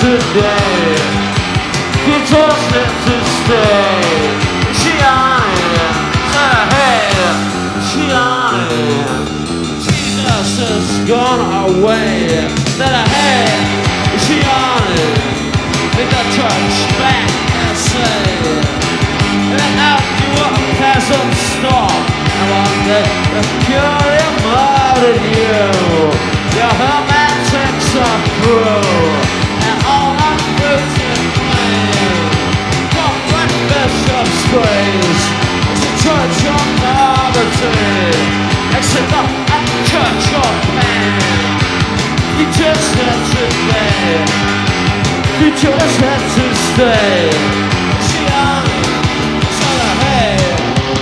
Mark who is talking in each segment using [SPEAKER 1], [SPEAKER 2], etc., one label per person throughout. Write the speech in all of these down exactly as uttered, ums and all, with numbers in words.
[SPEAKER 1] today. He just had to stay. She on it, said hey, she on it. Jesus has gone away. Said hey, she on it. Make the church back and say, and out you walk past some storm. And one day the cure him out of you. Your hermetics are through. And all our roots in flame. Come when Bishop's grace. It's a church of novelty. Except not a church of pain. You just had to stay. You just had to stay. She on it, said hey.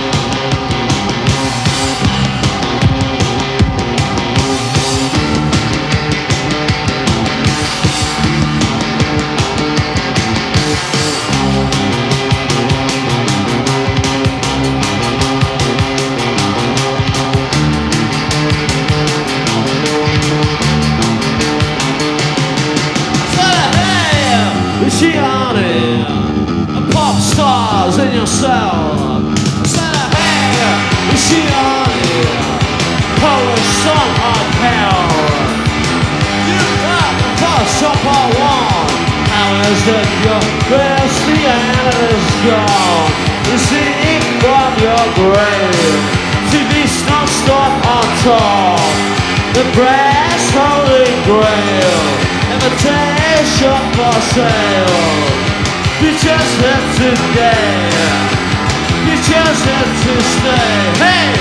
[SPEAKER 1] She on it, pop stars in your cell. Said hey, she on it, Polish song of hell. You got the first up on one. How is it your best? The end is gone. You see it from your grave. T V snow storm on top. The brass holy grail. Invitation for sale. You just have to dare. You just have to stay. Hey,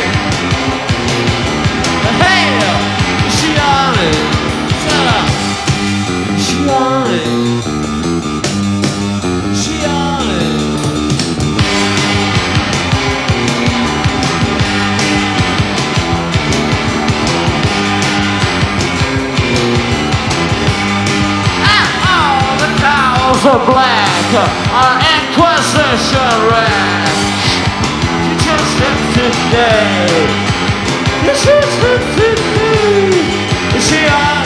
[SPEAKER 1] hey, she on it. Shut up. She on it. She on it. Are black on Inquisition Ranch. You just have to stay. You just have to stay. Is she on?